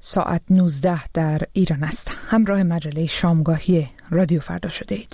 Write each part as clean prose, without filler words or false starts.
ساعت 19 در ایران است. همراه مجله شامگاهی رادیو فردا شده اید.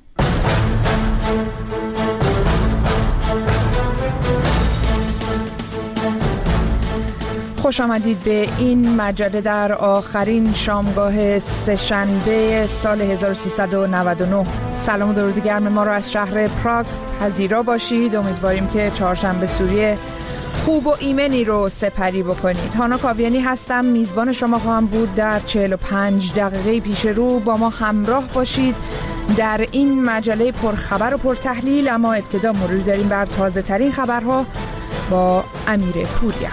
خوش آمدید به این مجله در آخرین شامگاه سه‌شنبه سال 1399. سلام و درود گرم ما را از شهر پراگ پذیرا باشید. امیدواریم که چهارشنبه سوری خوب و ایمنی رو سپری بکنید. هانا کاویانی هستم، میزبان شما خواهم بود. در 45 دقیقه پیش رو با ما همراه باشید در این مجله پرخبر و پرتحلیل. اما ابتدا مرور داریم بر تازه ترین خبرها با امیر پوریا.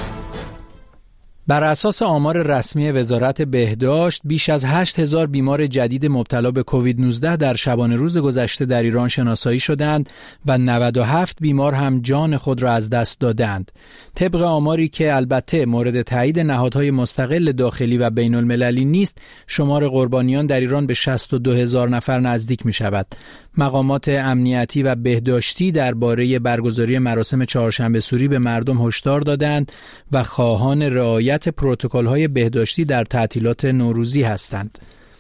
بر اساس آمار رسمی وزارت بهداشت، بیش از 8000 بیمار جدید مبتلا به کووید 19 در شبانه روز گذشته در ایران شناسایی شدند و 97 بیمار هم جان خود را از دست دادند. طبق آماری که البته مورد تایید نهادهای مستقل داخلی و بین المللی نیست، شمار قربانیان در ایران به 62000 نفر نزدیک می شود. مقامات امنیتی و بهداشتی درباره برگزاری مراسم چهارشنبه سوری به مردم هشدار دادند و خواهان رعایت پروتکل‌های بهداشتی در تعطیلات نوروزی هستند.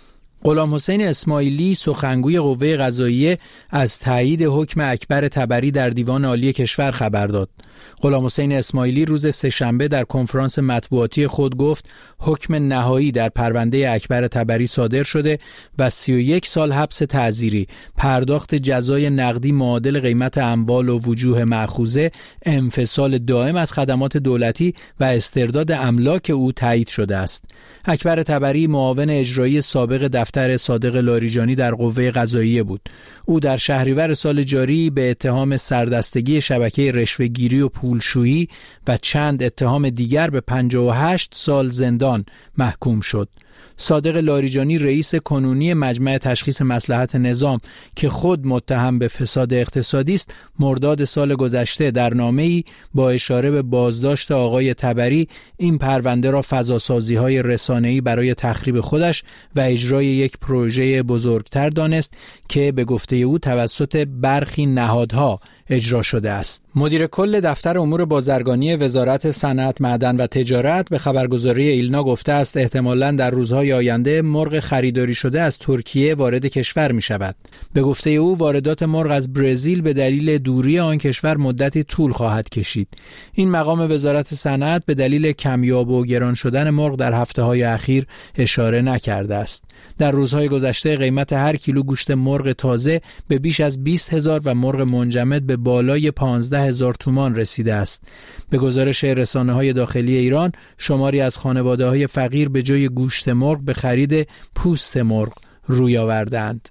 غلام حسین اسماعیلی سخنگوی قوه قضاییه از تایید حکم اکبر طبری در دیوان عالی کشور خبر داد. غلام حسین اسماعیلی روز سه‌شنبه در کنفرانس مطبوعاتی خود گفت حکم نهایی در پرونده اکبر طبری صادر شده و 31 سال حبس تعزیری، پرداخت جزای نقدی معادل قیمت اموال و وجوه مأخوذه، انفصال دائم از خدمات دولتی و استرداد املاک او تایید شده است. اکبر طبری معاون اجرایی سابق دفتر صادق لاریجانی در قوه قضاییه بود. او در شهریور سال جاری به اتهام سردستگی شبکه رشوه‌گیری و پولشویی و چند اتهام دیگر به 58 سال زندان محکوم شد. صادق لاریجانی رئیس کنونی مجمع تشخیص مصلحت نظام که خود متهم به فساد اقتصادی است، مرداد سال گذشته در نامه‌ای با اشاره به بازداشت آقای طبری این پرونده را فضاسازی‌های رسانه‌ای برای تخریب خودش و اجرای یک پروژه بزرگتر دانست که به گفته او توسط برخی نهادها اجرا شده است. مدیر کل دفتر امور بازرگانی وزارت صنعت، معدن و تجارت به خبرگزاری ایلنا گفته است احتمالاً در روزهای آینده مرغ خریداری شده از ترکیه وارد کشور می شود. به گفته او واردات مرغ از برزیل به دلیل دوری آن کشور مدتی طول خواهد کشید. این مقام وزارت صنعت به دلیل کمیاب و گران شدن مرغ در هفته‌های اخیر اشاره نکرده است. در روزهای گذشته قیمت هر کیلو گوشت مرغ تازه به بیش از 20000 و مرغ منجمد به بالای 15000 تومان رسیده است. به گزارش رسانه‌های داخلی ایران، شماری از خانواده‌های فقیر به جای گوشت مرغ به خرید پوست مرغ روی آوردند.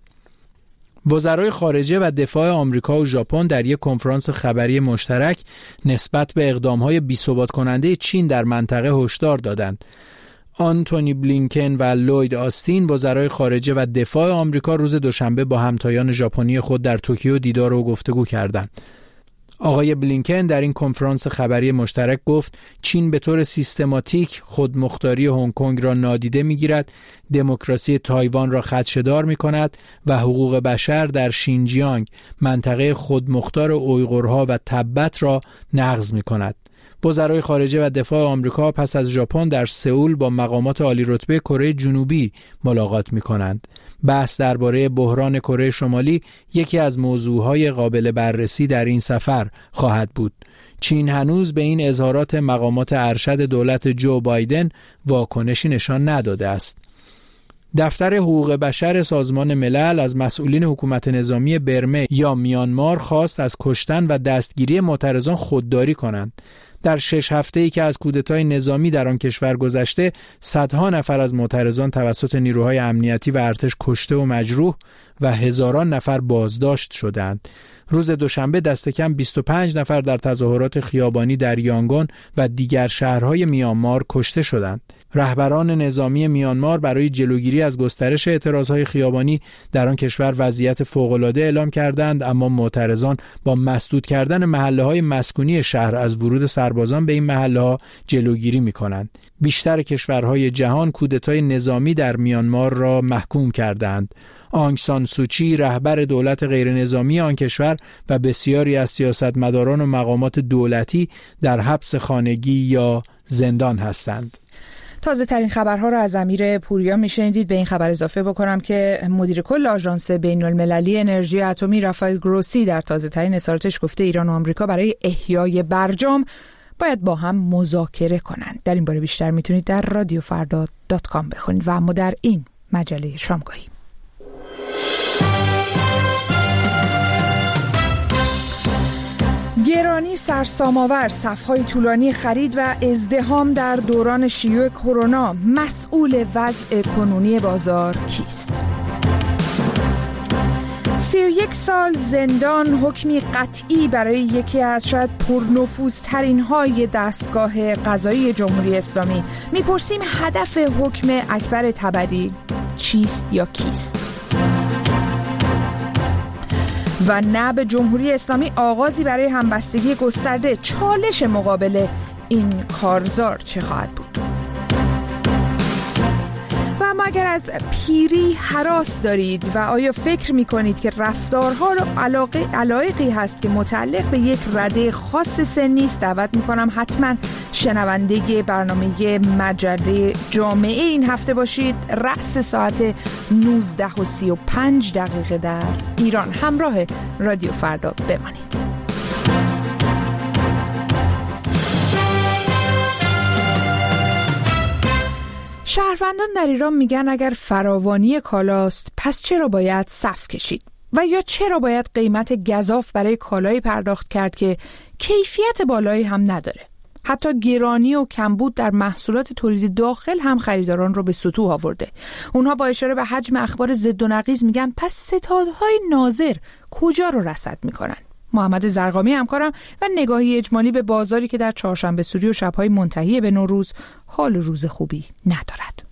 وزرای خارجه و دفاع آمریکا و ژاپن در یک کنفرانس خبری مشترک نسبت به اقدام‌های بی‌ثبات کننده چین در منطقه هشدار دادند. آنتونی بلینکن و لوید آستین وزرای خارجه و دفاع آمریکا روز دوشنبه با همتایان ژاپنی خود در توکیو دیدار و گفتگو کردند. آقای بلینکن در این کنفرانس خبری مشترک گفت چین به طور سیستماتیک خودمختاری هنگ کنگ را نادیده می‌گیرد، دموکراسی تایوان را خدشه‌دار می‌کند و حقوق بشر در شینجیانگ، منطقه خودمختار اویغورها و تبت را نقض می‌کند. وزرای خارجه و دفاع آمریکا پس از ژاپن در سئول با مقامات عالی رتبه کره جنوبی ملاقات می‌کنند. بحث درباره بحران کره شمالی یکی از موضوعهای قابل بررسی در این سفر خواهد بود. چین هنوز به این اظهارات مقامات ارشد دولت جو بایدن واکنشی نشان نداده است. دفتر حقوق بشر سازمان ملل از مسئولین حکومت نظامی برمه یا میانمار خواست از کشتن و دستگیری معترضان خودداری کنند. در 6 هفته‌ای که از کودتای نظامی در آن کشور گذشته، صدها نفر از معترضان توسط نیروهای امنیتی و ارتش کشته و مجروح و هزاران نفر بازداشت شدند. روز دوشنبه دست کم 25 نفر در تظاهرات خیابانی در یانگون و دیگر شهرهای میانمار کشته شدند. رهبران نظامی میانمار برای جلوگیری از گسترش اعتراضهای خیابانی در آن کشور وضعیت فوق‌العاده اعلام کردند، اما معترضان با مسدود کردن محله‌های مسکونی شهر از ورود سربازان به این محله‌ها جلوگیری می‌کنند. بیشتر کشورهای جهان کودتای نظامی در میانمار را محکوم کردند. آنگ سان سوچی رهبر دولت غیر نظامی آن کشور و بسیاری از سیاستمداران و مقامات دولتی در حبس خانگی یا زندان هستند. تازه ترین خبرها را از امیر پوریا میشنیدید. به این خبر اضافه بکنم که مدیر کل آژانس بین‌المللی انرژی اتمی رافائل گروسی در تازه ترین اظهاراتش گفته ایران و آمریکا برای احیای برجام باید با هم مذاکره کنند. در این باره بیشتر میتونید در رادیوفردا.com بخونید. و اما در این مجله شامگاهی گرانی سرسام‌آور، صف‌های طولانی خرید و ازدحام در دوران شیوع کرونا. مسئول وضع کنونی بازار کیست؟ 31 سال زندان حکمی قطعی برای یکی از شاید پرنفوذترین های دستگاه قضایی جمهوری اسلامی. میپرسیم هدف حکم اکبر طبری چیست یا کیست؟ و نه به جمهوری اسلامی آغازی برای همبستگی گسترده. چالش مقابل این کارزار چه خواهد بود؟ و اما اگر از پیری هراس دارید و آیا فکر می‌کنید که رفتارها و علایقی هست که متعلق به یک رده خاص سنی است، دعوت می‌کنم حتما شنونده برنامه مجله جامعه این هفته باشید. رأس ساعت 19:35 در ایران. همراه رادیو فردا بمانید. شهروندان در ایران میگن اگر فراوانی کالاست پس چرا باید صف کشید و یا چرا باید قیمت گزاف برای کالایی پرداخت کرد که کیفیت بالایی هم نداره. حتی گرانی و کمبود در محصولات تولید داخل هم خریداران رو به سطوح آورده. اونها با اشاره به حجم اخبار ضد و نقیض میگن پس ستادهای ناظر کجا رو رصد میکنن؟ محمد زرقامی همکارم و نگاهی اجمالی به بازاری که در چهارشنبه سوری و شب‌های منتهی به نوروز حال و روز خوبی ندارد.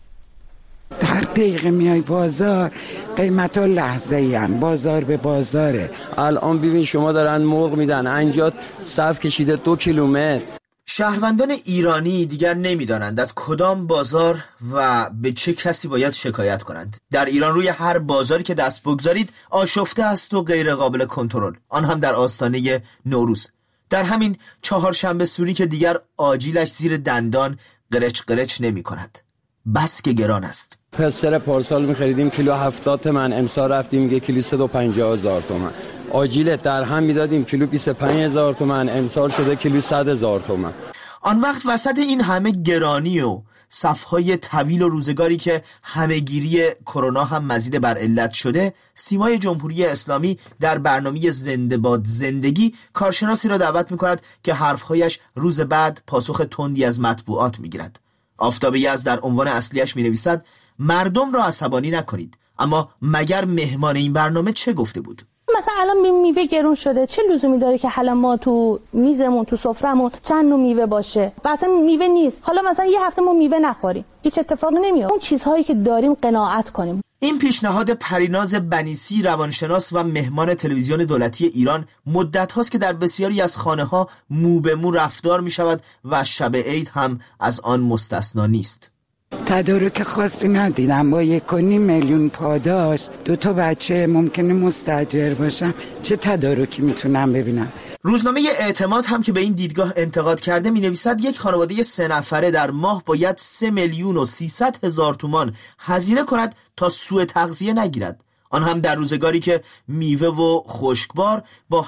هر دقیقه میای بازار قیمتا لحظه‌ای ان، بازار به بازاره. الان ببین شما دارن مرغ میدن، انجات صف کشیده 2 کیلومتر. شهروندان ایرانی دیگر نمیدانند از کدام بازار و به چه کسی باید شکایت کنند. در ایران روی هر بازاری که دست بگذارید آشفته است و غیر قابل کنترل، آن هم در آستانه نوروز. در همین چهارشنبه سوری که دیگر آجیلش زیر دندان قرچ قرچ نمی کند. بس که گران است. پسر پارسال می‌خریدیم کیلو 70 تومن، امسال رفتیم میگه کیلو 150,000 تومن. آجیل در هم میدادیم کیلو 25,000 تومن، امسال شده کیلو 100,000 تومن. آن وقت وسط این همه گرانی و صفهای طویل و روزگاری که همهگیری کرونا هم مزید بر علت شده، سیمای جمهوری اسلامی در برنامه زنده باد زندگی کارشناسی را دعوت می‌کند که حرفهایش روز بعد پاسخ تندی از مطبوعات می‌گیرد. آفتاب یزد در عنوان اصلیش می‌نویسد مردم را عصبانی نکنید، اما مگر مهمان این برنامه چه گفته بود؟ مثلا الان میوه گرون شده، چه لزومی داره که حالا ما تو میزمون تو سفرمون چند نوع میوه باشه؟ مثلا میوه نیست، حالا مثلا یه هفته ما میوه نخوریم، هیچ اتفاقی نمیفته. اون چیزهایی که داریم قناعت کنیم. این پیشنهاد پریناز بنیسی، روانشناس و مهمان تلویزیون دولتی ایران، مدت هاست که در بسیاری از خانه ها مو به مو رفتار می شود و شب عید هم از آن مستثنا نیست. تدارک خاصی ندیدم. با 1.5 میلیون پاداش 2 بچه ممکنه مستاجر باشم، چه تدارکی میتونم ببینم؟ روزنامه اعتماد هم که به این دیدگاه انتقاد کرده می نویسد یک خانواده 3 نفره در ماه باید 3,300,000 تومان هزینه کند تا سوء تغذیه نگیرد، آن هم در روزگاری که میوه و خشکبار با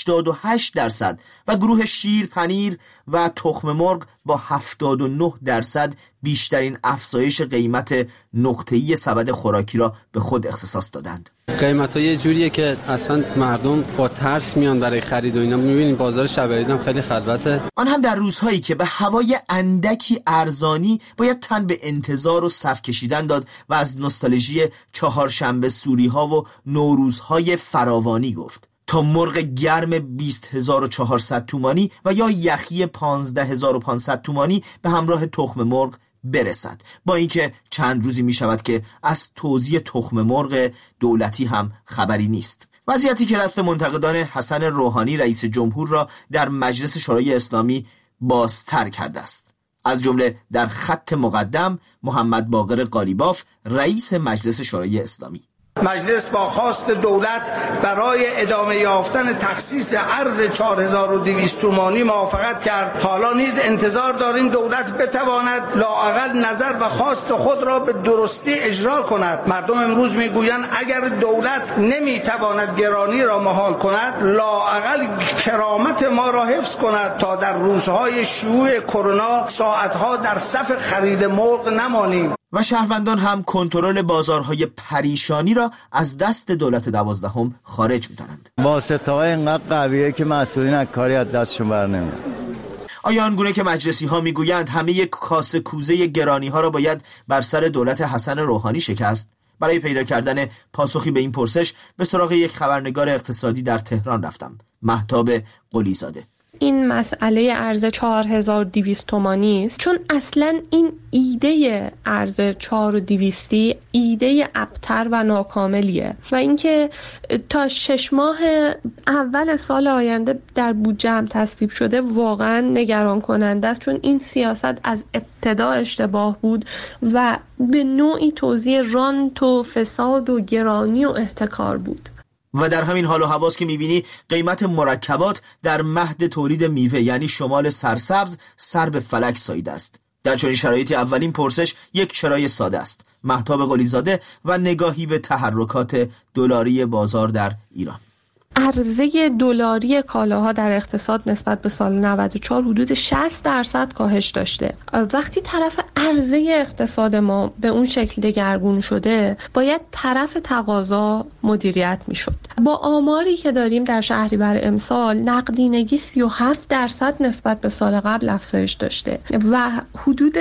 88% و گروه شیر، پنیر و تخم مرغ با 79% بیشترین افزایش قیمت نقطه‌ای سبد خوراکی را به خود اختصاص دادند. قیمت‌ها یه جوریه که اصلا مردم با ترس میان برای خرید و اینا. می‌بینید بازار شب عید هم خیلی خلوته. آن هم در روزهایی که به هوای اندکی ارزانی باید تن به انتظار و صف کشیدن داد و از نوستالژی چهارشنبه سوری‌ها و نوروزهای فراوانی گفت. تا مرغ گرم 20,400 تومانی و یا یخی 15,500 تومانی به همراه تخم مرغ برسد، با اینکه چند روزی می شود که از توزیع تخم مرغ دولتی هم خبری نیست. وضعیتی که دست منتقدان حسن روحانی رئیس جمهور را در مجلس شورای اسلامی بازتر کرده است، از جمله در خط مقدم محمد باقر قالیباف رئیس مجلس شورای اسلامی. مجلس با خواست دولت برای ادامه یافتن تخصیص ارز 4200 تومانی موافقت کرد. حالا نیز انتظار داریم دولت بتواند لااقل نظر و خواست خود را به درستی اجرا کند. مردم امروز میگویند اگر دولت نمیتواند گرانی را مهار کند، لااقل کرامت ما را حفظ کند تا در روزهای شیوع کرونا ساعتها در صف خرید مرغ نمانیم. و شهروندان هم کنترل بازارهای پریشانی را از دست دولت 12 خارج می‌دارند. واسطه‌های اینقدر قویه که مسئولین از کاری از دستشون برنمیاد. آیا آنگونه که مجلسی‌ها میگویند همه کاسه کوزه گرانی‌ها را باید بر سر دولت حسن روحانی شکست؟ برای پیدا کردن پاسخی به این پرسش به سراغ یک خبرنگار اقتصادی در تهران رفتم، مهتاب قلی‌زاده. این مسئله ارز 4200 تومانی است، چون اصلا این ایده ارز 4200 ایده ابتر و ناکاملیه و اینکه تا 6 ماه اول سال آینده در بودجه هم تصویب شده واقعا نگران کننده است، چون این سیاست از ابتدا اشتباه بود و به نوعی توزیع رانت و فساد و گرانی و احتکار بود. و در همین حال و هواست که میبینی قیمت مرکبات در مهد تولید میوه یعنی شمال سرسبز سر به فلک ساییده است. در چنین شرایطی اولین پرسش یک چرای ساده است. مهتاب قلی‌زاده و نگاهی به تحرکات دلاری بازار در ایران. عرضه دلاری کالاها در اقتصاد نسبت به سال 94 حدود 60% کاهش داشته. وقتی طرف عرضه اقتصاد ما به اون شکل دگرگون شده، باید طرف تقاضا مدیریت میشد. با آماری که داریم در شهریور امسال، نقدینگی 37% نسبت به سال قبل افزایش داشته و حدود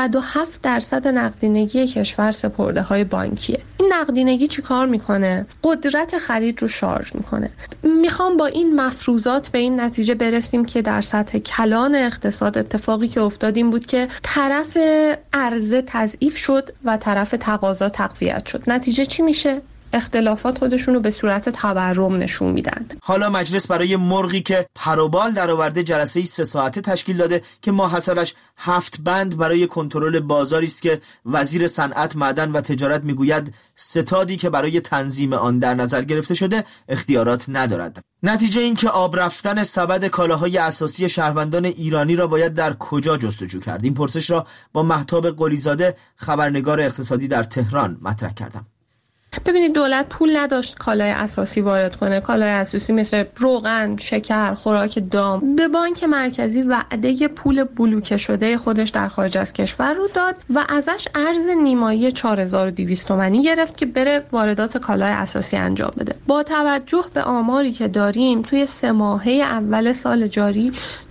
97% نقدینگی کشور سپرده های بانکیه. این نقدینگی چی کار میکنه؟ قدرت خرید رو شارژ میکنه. میخوام با این مفروضات به این نتیجه برسیم که در سطح کلان اقتصاد اتفاقی که افتاد این بود که طرف عرضه تضعیف شد و طرف تقاضا تقویت شد. نتیجه چی میشه؟ اختلافات خودشون رو به صورت تورم نشون میدن. حالا مجلس برای مرغی که پروبال درآورده جلسه‌ای 3 ساعته تشکیل داده که ماحصلش 7 بند برای کنترل بازاری است که وزیر صنعت، معدن و تجارت میگوید ستادی که برای تنظیم آن در نظر گرفته شده اختیارات ندارد. نتیجه این که آب رفتن سبد کالاهای اساسی شهروندان ایرانی را باید در کجا جستجو کرد؟ این پرسش را با مهتاب قلی‌زاده، خبرنگار اقتصادی در تهران مطرح کردم. ببینید دولت پول نداشت کالای اساسی وارد کنه. کالای اساسی مثل روغن، شکر، خوراک دام به بانک مرکزی وعده پول بلوکه شده خودش در خارج از کشور رو داد و ازش ارز نیمایی 4200 تومانی گرفت که بره واردات کالای اساسی انجام بده. با توجه به آماری که داریم توی 3 ماهه اول سال جاری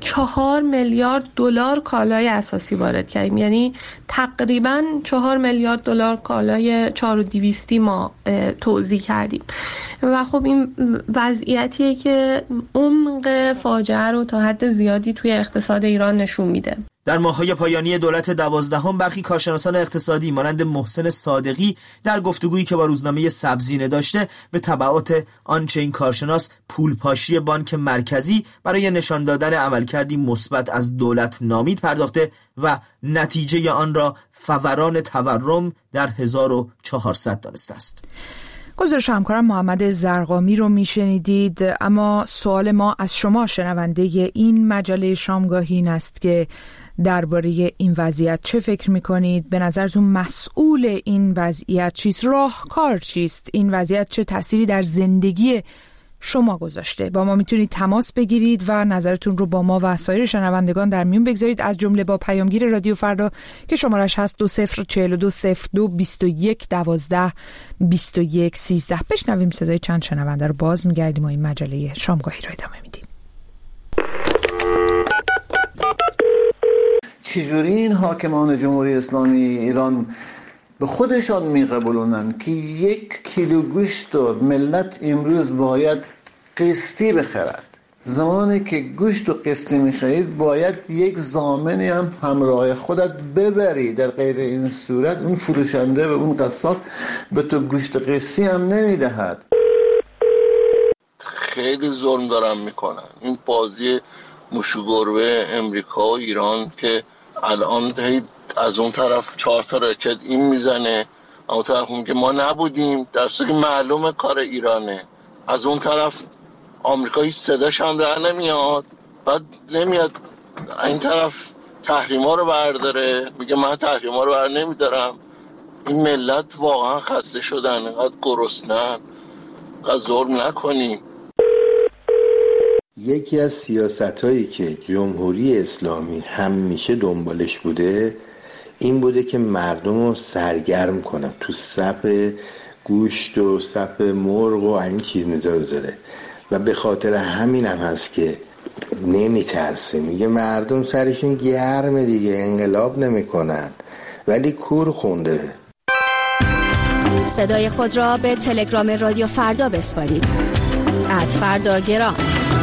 4 میلیارد دلار کالای اساسی وارد کردیم، یعنی تقریبا 4 میلیارد دلار کالای 4200 ما توزیع کردیم و خب این وضعیتیه که عمق فاجعه رو تا حد زیادی توی اقتصاد ایران نشون میده. در ماه‌های پایانی دولت 12 برخی کارشناسان اقتصادی مانند محسن صادقی در گفتگویی که با روزنامه سبزینه داشته به تبعات آنچه این کارشناس پولپاشی بانک مرکزی برای نشان دادن عملکردی مثبت از دولت نامید پرداخته و نتیجه آن را فوران تورم در 1400 دانسته است. گزارش همکارم محمد زرقامی رو میشنیدید. اما سوال ما از شما شنونده این مجله شامگاهی این است که درباره این وضعیت چه فکر میکنید؟ به نظرتون مسئول این وضعیت چیست؟ راهکار چیست؟ این وضعیت چه تأثیری در زندگی شما گذاشته؟ با ما میتونید تماس بگیرید و نظرتون رو با ما و سایر شنوندگان در میون بگذارید، از جمله با پیامگیر رادیو فردا که شمارش هست 20420221122113. بشنویم صدای چند شنونده رو، باز میگردیم و این مجله شامگاهی رو ادامه میدیم. چجوری این حاکمان جمهوری اسلامی ایران به خودشان میقبولونن که 1 کیلو گوشت و ملت امروز باید قسطی بخرد؟ زمانی که گوشت و قسطی میخرید باید یک ضامنی هم همراه خودت ببری، در غیر این صورت اون فروشنده و اون قصاب به تو گوشت قسطی هم نمیدهد. خیلی ظلم دارن میکنن. این بازی موشو گربه امریکا و ایران که الان از اون طرف 4 تا راکت این میزنه، اما طرف میگه ما نبودیم، در صورتی که معلومه کار ایرانه. از اون طرف آمریکا هیچ صداش هم در نمیاد، بعد نمیاد این طرف تحریما رو برداره، میگه من تحریما رو بر نمیدارم. این ملت واقعا خسته شدن، اینقدر گرسنه‌ان، اینقدر ظلم نکنیم. یکی از سیاستایی که جمهوری اسلامی همیشه دنبالش بوده این بوده که مردم رو سرگرم کنه، تو صف گوشت و صف مرغ و این چیز میذاره و به خاطر همین هم هست که نمیترسه، میگه مردم سرشون گرمه دیگه، انقلاب نمیکنن، ولی کور خونده. صدای خود را به تلگرام رادیو فردا بسپارید. @فرداگرام.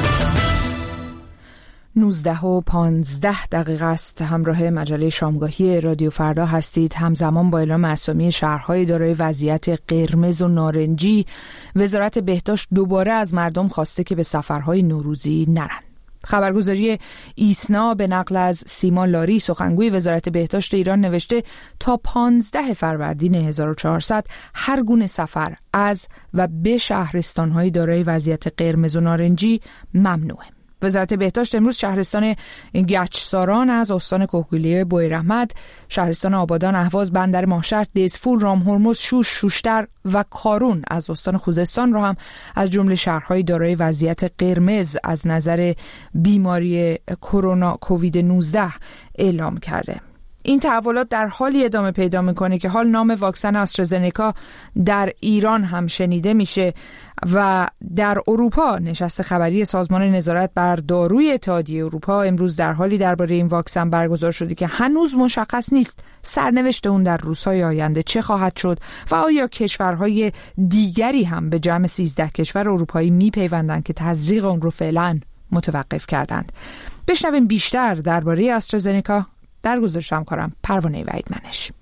19:15 است. همراه مجله شامگاهی رادیو فردا هستید. همزمان با اعلام اسامی شهرهای دارای وضعیت قرمز و نارنجی، وزارت بهداشت دوباره از مردم خواسته که به سفرهای نوروزی نرن. خبرگزاری ایسنا به نقل از سیما لاری سخنگوی وزارت بهداشت ایران نوشته تا 15 فروردین 1400 هر گونه سفر از و به شهرستان‌های دارای وضعیت قرمز و نارنجی ممنوعه. وزارت بهداشت امروز شهرستان گچساران از استان کهگیلویه بویراحمد، شهرستان آبادان، اهواز، بندر ماهشهر، دزفول، رامهرمز، شوش، شوشتر و کارون از استان خوزستان را هم از جمله شهرهای دارای وضعیت قرمز از نظر بیماری کرونا کووید 19 اعلام کرده. این تحولات در حالی ادامه پیدا میکنه که حال نام واکسن آسترازنکا در ایران هم شنیده میشه و در اروپا نشست خبری سازمان نظارت بر داروی اتحادیه اروپا امروز در حالی درباره این واکسن برگزار شده که هنوز مشخص نیست سرنوشت اون در روزهای آینده چه خواهد شد و آیا کشورهای دیگری هم به جمع 13 کشور اروپایی میپیوندند که تزریق اون رو فعلا متوقف کردند. بشنویم بیشتر درباره آسترازنکا در گزارش همکارم پروانه وحیدمنش.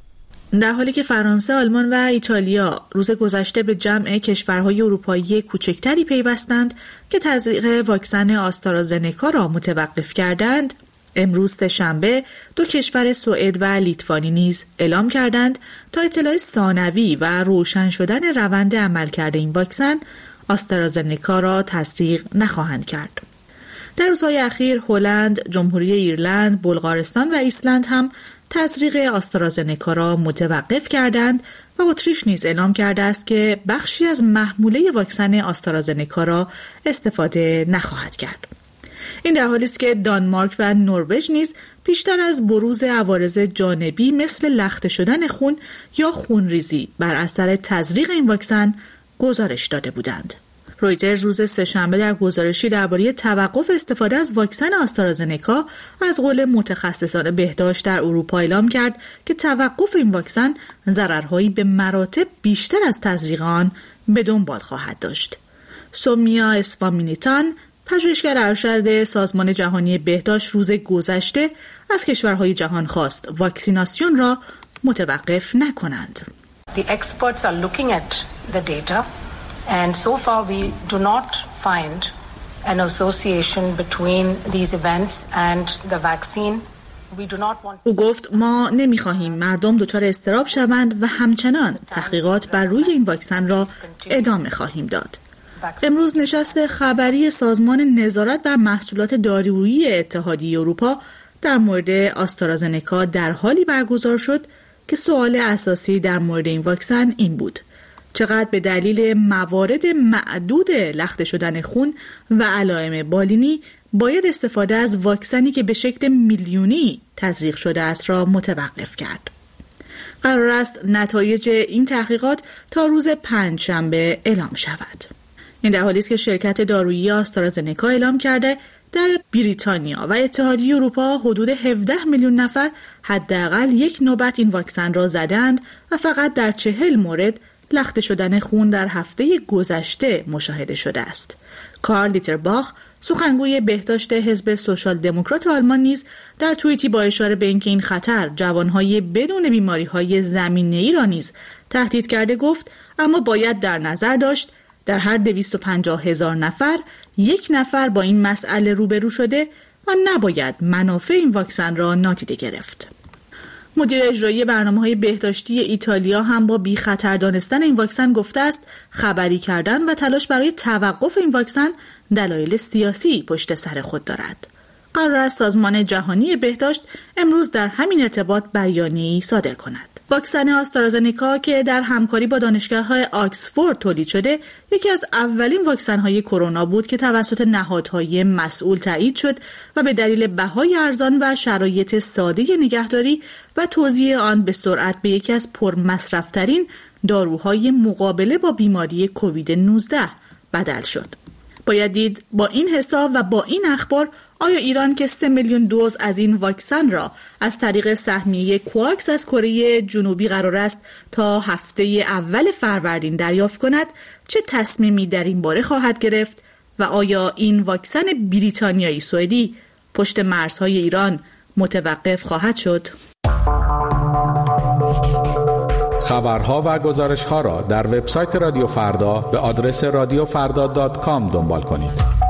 در حالی که فرانسه، آلمان و ایتالیا روز گذشته به جمع کشورهای اروپایی کوچکتری پیوستند که تزریق واکسن آسترازنکا را متوقف کردند، امروز سه‌شنبه 2 کشور سوئد و لیتوانی نیز اعلام کردند تا اطلاع ثانوی و روشن شدن روند عملکرد این واکسن آسترازنکا را تزریق نخواهند کرد. در روزهای اخیر هلند، جمهوری ایرلند، بلغارستان و ایسلند هم تزریق آسترازنکا را متوقف کردند و اتریش نیز اعلام کرده است که بخشی از محموله واکسن آسترازنکا را استفاده نخواهد کرد. این در حالی است که دانمارک و نروژ نیز پیشتر از بروز عوارض جانبی مثل لخته شدن خون یا خونریزی بر اثر تزریق این واکسن گزارش داده بودند. رویترز روز سه‌شنبه در گزارشی درباره توقف استفاده از واکسن آسترازنکا از قول متخصصان بهداشت در اروپا اعلام کرد که توقف این واکسن ضررهایی به مراتب بیشتر از تزریق آن به دنبال خواهد داشت. سومیا اسوامینیتان، پژوهشگر ارشد سازمان جهانی بهداشت، روز گذشته از کشورهای جهان خواست واکسیناسیون را متوقف نکنند. The experts are looking at the data. And so far we do not find an association between these events and the vaccine. We do not want. او گفت ما نمی‌خواهیم مردم دچار اضطراب شوند و همچنان تحقیقات بر روی این واکسن را ادامه خواهیم داد. امروز نشست خبری سازمان نظارت بر محصولات دارویی اتحادیه اروپا در مورد آسترازنکا در حالی برگزار شد که سوال اساسی در مورد این واکسن این بود: چقدر به دلیل موارد معدود لخته شدن خون و علائم بالینی باید استفاده از واکسنی که به شکل میلیونی تزریق شده است را متوقف کرد. قرار است نتایج این تحقیقات تا روز پنجشنبه اعلام شود. این در حالی است که شرکت دارویی آسترازنکا اعلام کرده در بریتانیا و اتحادیه اروپا حدود 17 میلیون نفر حداقل یک نوبت این واکسن را زدند و فقط در 40 مورد لخته شدن خون در هفته گذشته مشاهده شده است. کارل لیترباخ، سخنگوی بهداشت حزب سوشال دموکرات آلمان نیز در توییتی با اشاره به اینکه این خطر جوانهای بدون بیماری‌های زمینه‌ای را نیز تهدید کرده گفت اما باید در نظر داشت در هر 250,000 نفر 1 نفر با این مسئله روبرو شده و نباید منافع این واکسن را نادیده گرفت. مدیر اجرایی برنامه‌های بهداشتی ایتالیا هم با بی خطر دانستن این واکسن گفته است خبری کردن و تلاش برای توقف این واکسن دلایل سیاسی پشت سر خود دارد. قرار است سازمان جهانی بهداشت امروز در همین ارتباط بیانیه‌ای صادر کند. واکسن آسترازنکا که در همکاری با دانشگاه‌های آکسفورد تولید شده، یکی از اولین واکسن‌های کرونا بود که توسط نهادهای مسئول تایید شد و به دلیل بهای ارزان و شرایط ساده نگهداری و توزیع آن به سرعت به یکی از پرمصرف‌ترین داروهای مقابله با بیماری کووید 19 بدل شد. باید دید با این حساب و با این اخبار آیا ایران که 3 میلیون دوز از این واکسن را از طریق سهمیه کواکس از کره جنوبی قرار است تا هفته اول فروردین دریافت کند چه تصمیمی در این باره خواهد گرفت و آیا این واکسن بریتانیایی سوئدی پشت مرزهای ایران متوقف خواهد شد؟ خبرها و گزارش‌ها را در وبسایت رادیو فردا به آدرس radiofarda.com دنبال کنید.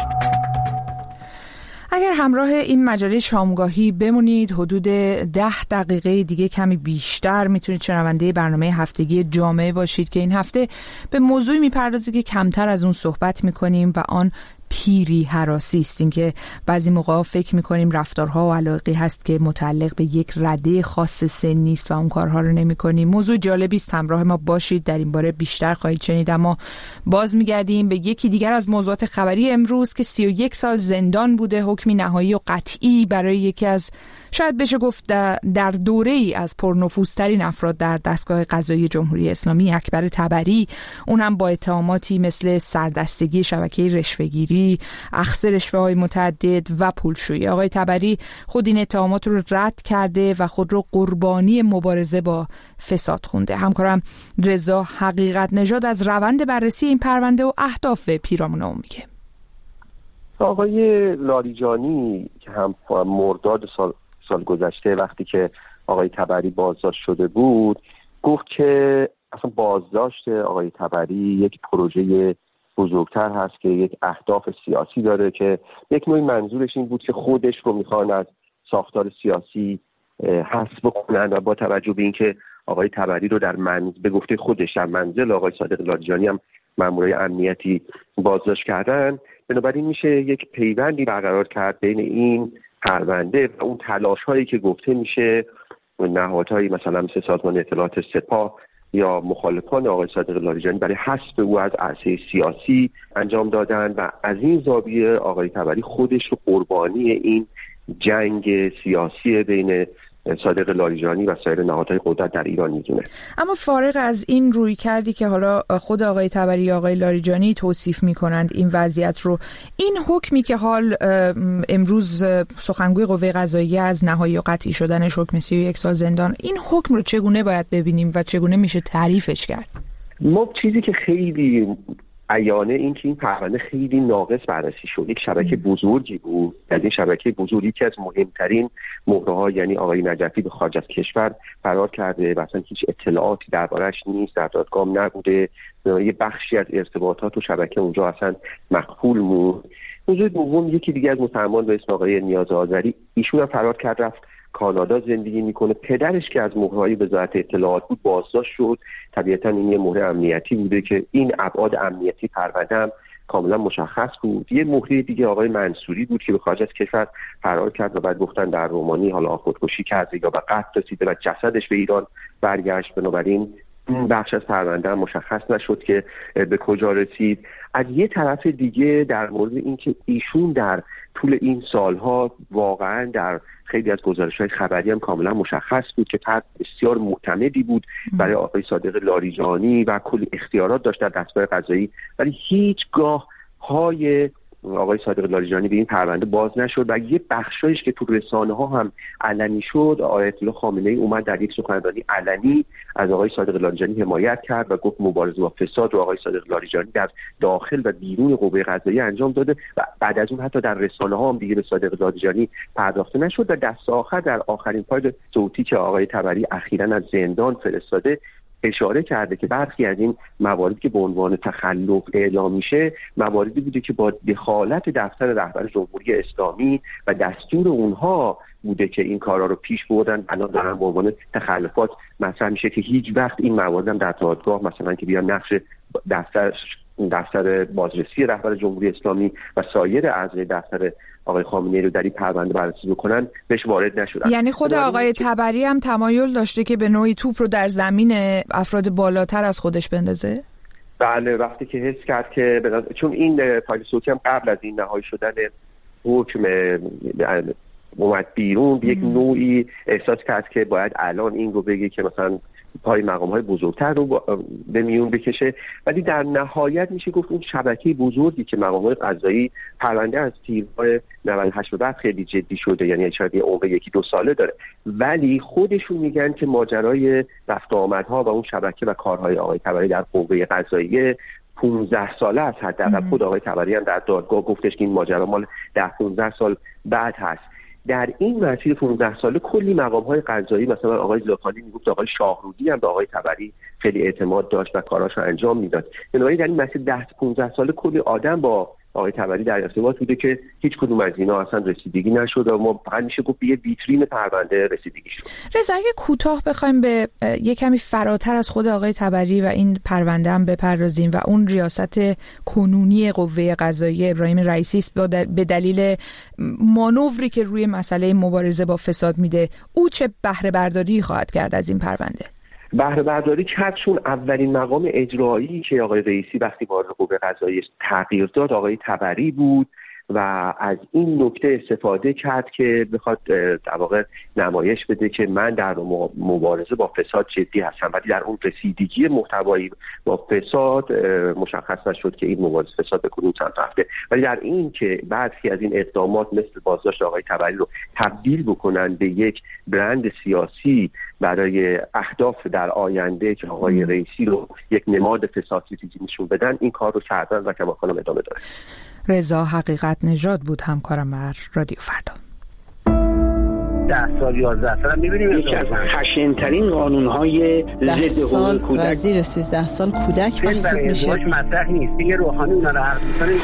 اگر همراه این مجله شامگاهی بمونید حدود 10 دقیقه دیگه کمی بیشتر میتونید شنونده برنامه هفتگی جامعه باشید که این هفته به موضوعی میپردازه که کمتر از اون صحبت میکنیم و آن پیری هراسی است. این که بعضی موقع فکر میکنیم رفتارها و علاقی هست که متعلق به یک رده خاص سنی است و اون کارها رو نمیکنیم. موضوع جالبی است، همراه ما باشید، در این باره بیشتر خواهید شنید. اما باز میگردیم به یکی دیگر از موضوعات خبری امروز که 31 سال زندان بوده حکمی نهایی و قطعی برای یکی از شاید بشه گفت در دوره‌ای از پرنفوذترین افراد در دستگاه قضایی جمهوری اسلامی، اکبر طبری، اون هم با اتهاماتی مثل سردستگی شبکه رشوه‌گیری، اخذ رشوه‌های متعدد و پولشویی. آقای طبری خود این اتهامات رو رد کرده و خود رو قربانی مبارزه با فساد خونده. همکارم رضا حقیقت نژاد از روند بررسی این پرونده و اهداف پیرامون اون میگه. آقای لاریجانی که هم مرداد سال گذشته وقتی که آقای طبری بازداشت شده بود گفت که اصلا بازداشت آقای طبری یک پروژه بزرگتر هست که یک اهداف سیاسی داره که یک نوعی منظورش این بود که خودش رو میخوان از ساختار سیاسی حذف بکنن و با توجه به اینکه آقای طبری رو در به گفته خودش در منزل آقای صادق لاریجانی هم مامورای امنیتی بازداشت کردن، بنابراین میشه یک پیوندی برقرار کرد بین این پرونده و اون تلاش‌هایی که گفته میشه نهادهایی مثلا مثل سازمان اطلاعات سپاه یا مخالفان آقای صادق لاریجانی برای حذف او از عرصه سیاسی انجام دادن و از این زاویه آقای طبری خودش رو قربانی این جنگ سیاسی بین صادق لاریجانی و سایر نهادهای قدرت در ایران میدونه. اما فارغ از این روی کردی که حالا خود آقای طبری یا آقای لاریجانی توصیف میکنند این وضعیت رو، این حکمی که حال امروز سخنگوی قوه قضاییه از نهایی و قطعی شدنش حکم 31 سال زندان، این حکم رو چگونه باید ببینیم و چگونه میشه تعریفش کرد؟ ما چیزی که خیلی عیانه این که این پرونده خیلی ناقص بررسی شد. یک شبکه بزرگی بود، از این شبکه بزرگی که از مهمترین مهره‌ها یعنی آقای نجفی به خارج از کشور فرار کرده و اصلا هیچ اطلاعاتی دربارش نیست، در دادگاه نبوده، یه بخشی از ارتباطات و شبکه اونجا اصلا مخفول بود. موضوع دوم یکی دیگه از متهمان به اسم آقای نیاز آذری، ایشون هم فرار کرد رفت کانادا زندگی میکنه. پدرش که از مهرهای وزارت اطلاعات بود بازداشت شد. طبیعتا این یه مهره امنیتی بوده که این ابعاد امنیتی پرونده هم کاملا مشخص بود. یه مهره دیگه آقای منصوری بود که به خارج از کشور فرار کرد و بعد گفتن در رومانی حالا خودکشی کرده یا به قتل رسیده و جسدش به ایران برگشت. بنابراین این بخش از پرونده هم مشخص نشد که به کجا رسید. از یه طرف دیگه در مورد اینکه ایشون در طول این سالها واقعا در خیلی از گزارش‌های خبری هم کاملا مشخص بود که فرد بسیار معتمدی بود برای آقای صادق لاریجانی و کلی اختیارات داشت در دستگاه قضایی، ولی هیچگاه های آقای صادق لاریجانی به این پرونده باز نشد و یه بخشایش که تو رسانه‌ها هم علنی شد، آیت الله خامنه‌ای اومد در یک سخنرانی علنی از آقای صادق لاریجانی حمایت کرد و گفت مبارزه با فساد رو آقای صادق لاریجانی در داخل و بیرون قوه قضاییه انجام داده و بعد از اون حتی در رسانه‌ها هم دیگه به صادق لاریجانی پرداخته نشد و دست آخر در آخرین فایل صوتی که آقای طبری اخیراً از زندان فرستاده اشاره کرده که برخی از این مواردی که به عنوان تخلف اعلام میشه مواردی بوده که با دخالت دفتر رهبر جمهوری اسلامی و دستور اونها بوده که این کارا رو پیش بردن، الان دارن به عنوان تخلفات مطرح میشه که هیچ وقت این موارد هم در دادگاه مثلا که بیان نقش دفتر بازرسی رهبر جمهوری اسلامی و سایر اعضای دفتر آقای خامنه‌ای رو در این پرونده بررسی بکنن بهش وارد نشدن. یعنی خود آقای تبری هم تمایل داشته که به نوعی توپ رو در زمین افراد بالاتر از خودش بندازه؟ بله، وقتی که حس کرد که چون این فایل صوتی هم قبل از این نهایی شدن حکم اومد بیرون، یک نوعی احساس کرد که باید الان این رو بگه که مثلا پای مقام‌های بزرگتر رو به میون بکشه، ولی در نهایت میشه گفت اون شبکه بزرگی که مقام‌های قضایی پرونده از تیرهای 98 به بعد خیلی جدی شده، یعنی شاید عمر 1-2 ساله داره، ولی خودشون میگن که ماجرای رفت و آمدها و اون شبکه و کارهای آقای تبری در قوه قضاییه 15 ساله است. حداقل خود آقای تبری هم در دادگاه گفتش که این ماجرا مال 10-15 سال بعد هست. در این مسیر 15 ساله کلی مقام‌های قضایی، مثلا آقای زاکانی میگفت آقای شاهرودی هم به آقای تبری خیلی اعتماد داشت و کاراشو انجام میداد. بنابراین در این مسیر 10-15 ساله کلی آدم با آقای تبری در ارتباط بوده که هیچ کدوم از اینا اصلا رسیدگی نشد و ما فقط میشه گفت یه ویترین پرونده رسیدگی شد. رضا، اگه کوتاه بخوایم به یه کمی فراتر از خود آقای تبری و این پرونده هم بپردازیم و اون ریاست کنونی قوه قضاییه ابراهیم رئیسی است به دلیل مانوری که روی مسئله مبارزه با فساد میده، او چه بهره برداری خواهد کرد از این پرونده؟ بهره برداری کرد، چون اولین مقام اجرایی که آقای رئیسی وقتی وارد قوه قضاییه تغییر داد آقای تبری بود و از این نکته استفاده کرد که بخواد در واقع نمایش بده که من در مبارزه با فساد جدی هستم، ولی در اون رسیدگی محتوایی با فساد مشخص نشد که این مبارزه فساد به کدوم سمت رفته، ولی در این که بعضی از این اقدامات مثل بازداشت آقای تبری رو تبدیل بکنن به یک برند سیاسی برای اهداف در آینده که آقای رئیسی رو یک نماد فسادی نشون بدن، این کار رو کردن و کما کنم ادامه داره. رضا حقیقت نژاد بود همکارم در رادیو فردا. 10 سال 11 سال می‌بینیم یکی از خشن‌ترین قانون‌های ضد حقوق کودک و زیر 13 سال کودک محسوب میشه. مطرح نیست دیگه، روحانی اونا رو حرف می‌زنه.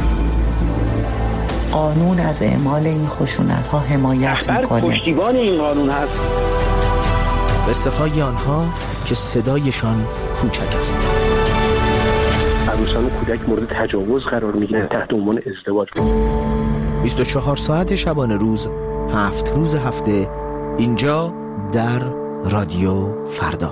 قانون از اعمال این خشونت‌ها حمایت می‌کنه. پشتیبان این قانون هست. قصه‌های آنها که صدایشان کوچک است. عروسان و کودک مورد تجاوز قرار میگیرن تحت عنوان ازدواج. 24 ساعت شبانه روز، 7 روز هفته، اینجا در رادیو فردا.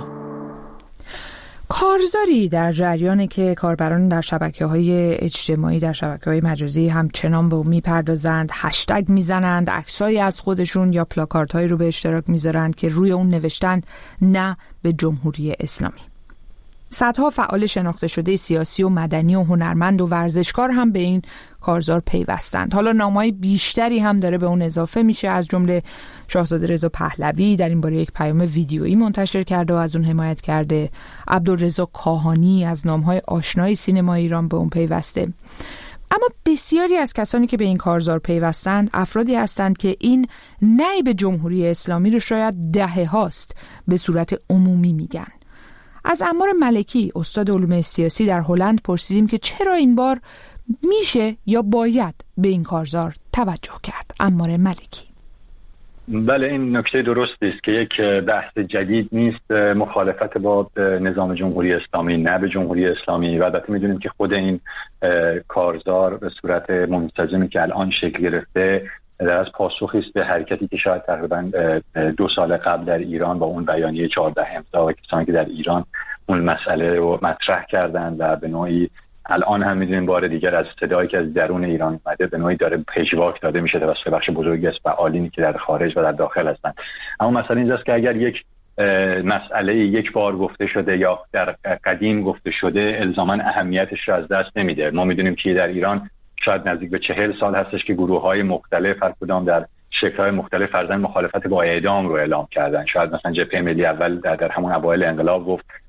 کارزاری در جریانه که کاربران در شبکه‌های اجتماعی، در شبکه‌های مجازی همچنان به اون میپردازند، هشتگ میزنند، عکسایی از خودشون یا پلاکاردهایی رو به اشتراک میذارند که روی اون نوشتن نه به جمهوری اسلامی. صدها فعال شناخته شده سیاسی و مدنی و هنرمند و ورزشکار هم به این کارزار پیوستند. حالا نامه‌های بیشتری هم داره به اون اضافه میشه، از جمله شاهزاده رضا پهلوی در این باره یک پیام ویدیویی منتشر کرده و از اون حمایت کرده. عبدالرضا کاهانی از نام‌های آشنای سینما ایران به اون پیوسته. اما بسیاری از کسانی که به این کارزار پیوستند افرادی هستند که این نه به جمهوری اسلامی رو شاید دهه هاست به صورت عمومی میگن. از عمار ملکی، استاد علوم سیاسی در هلند، پرسیدیم که چرا این بار میشه یا باید به این کارزار توجه کرد. عمار ملکی: بله، این نکته درستی است که یک بحث جدید نیست مخالفت با نظام جمهوری اسلامی، نه به جمهوری اسلامی، و البته میدونیم که خود این کارزار به صورت منتظمی که الان شکل گرفته در از پاسخی است به حرکتی که شاید تقریبا 2 سال قبل در ایران با اون بیانیه 14 امضا و کسانی که در ایران اون مسئله رو مطرح کردند و به نوعی الان هم می‌دونیم بار دیگر از صدایی که از درون ایران اومده به نوعی داره پژواک داده میشه توسط بخش بزرگی از فعالینی که در خارج و در داخل هستند. اما مسئله اینجاست که اگر یک مسئله یک بار گفته شده یا در قدیم گفته شده الزاما اهمیتش رو از دست نمیده. ما می‌دونیم که در ایران شاید نزدیک به 40 سال هستش که گروه‌های مختلف هر کدام در شکل‌های مختلف فرضاً مخالفت با اعدام رو اعلام کردن. شاید مثلا جبهه ملی اول در همون اوایل انقلاب گفت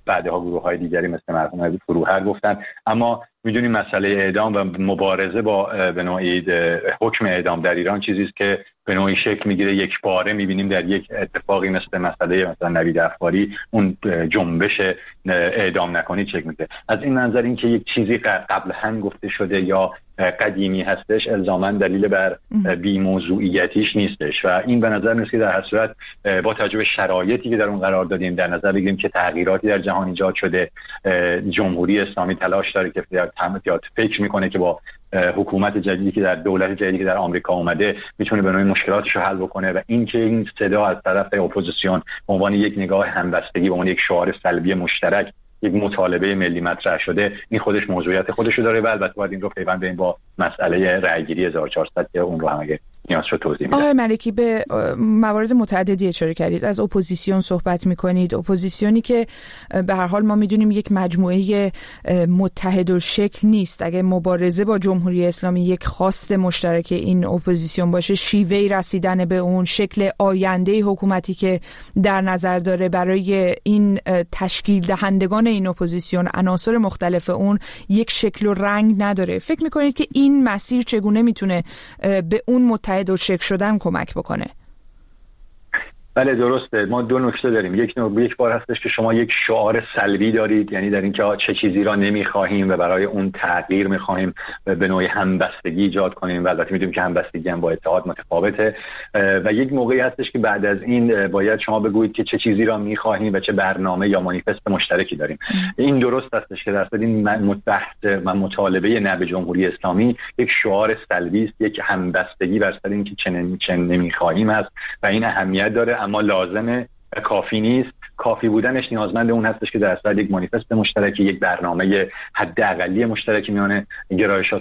بعدها گروه‌های دیگری مثل مرحوم فروهر گفتن. اما میدونیم مسئله اعدام و مبارزه با به نوعی حکم اعدام در ایران چیزی است که به نوعی شکل میگیره یک باره. میبینیم در یک اتفاقی مثل مسئله مثلا نوید افکاری اون جنبش اعدام نکنید شکل میگیره. از این منظر این که یک چیزی قبل هم گفته شده یا قدیمی هستش الزاماً دلیل بر بی‌موضوعیتیش نیستش و این به نظر میاد که در هر صورت با توجه به شرایطی که در اون قرار دادیم در نظر بگیریم که تغییراتی در جهان ایجاد شده، جمهوری اسلامی تلاش داره که فکر میکنه که با حکومت جدیدی که در دولت جدیدی که در آمریکا اومده میتونه به نوعی مشکلاتش رو حل بکنه و اینکه این صدا از طرف اپوزیسیون به عنوان یک نگاه همبستگی، به عنوان یک شعار سلبی مشترک، یک مطالبه ملی مطرح شده، این خودش موضوعیت خودش رو داره و البته باید این رو پیوند بدیم با مسئله رأیگیری 1400 که اون رو هم اگه نیاز شد توضیح میدم. آقای ملکی، به موارد متعددی اشاره کردید. از اپوزیسیون صحبت میکنید، اپوزیسیونی که به هر حال ما میدونیم یک مجموعه متحدالشکل نیست. اگه مبارزه با جمهوری اسلامی یک خواست مشترک این اپوزیسیون باشه، شیوهی رسیدن به اون، شکل آینده حکومتی که در نظر داره برای این تشکیل دهندگان این اپوزیسیون، عناصر مختلف اون یک شکل و رنگ نداره. فکر میکنید که این مسیر چگونه میتونه به اون متحدالشکل شدن کمک بکنه؟ بله درسته. ما دو نکته داریم. یک بار هستش که شما یک شعار سلبی دارید، یعنی در اینکه چه چیزی را نمیخواهیم و برای اون تغییر میخواهیم به نوعی همبستگی ایجاد کنیم و البته میدونیم که همبستگی هم با اتحاد متفاوته و یک موقعی هستش که بعد از این باید شما بگویید که چه چیزی را میخواهیم و چه برنامه یا مانیفست مشترکی داریم. این درست هستش که در این بحث و مطالبه نه به جمهوری اسلامی یک شعار سلبی است، یک همبستگی بر سر اینکه چه نمیخواهیم است و این اهمیت داره، اما لازمه، کافی نیست. کافی بودنش نیازمند اون هستش که در اصل یک مانیفست مشترکی، یک برنامه حداقلی مشترکی میان گرایشات